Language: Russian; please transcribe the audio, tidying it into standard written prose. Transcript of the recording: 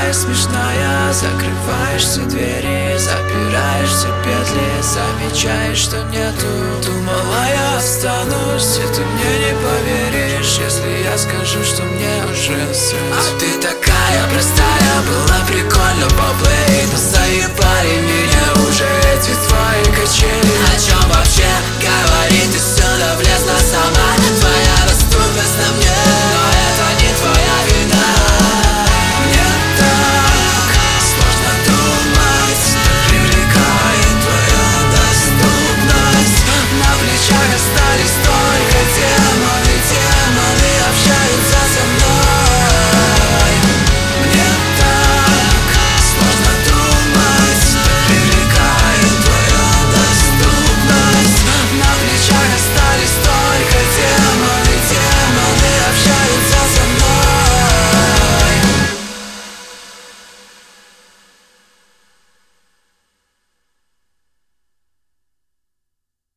такая смешная. Закрываешь все двери, запираешь все петли, замечаешь, что нету. Думала, я останусь, и ты мне не поверишь, если я скажу, что мне уже насрать. А ты такая простая, было прикольно поплыть, но заебали меня уже эти твои качели.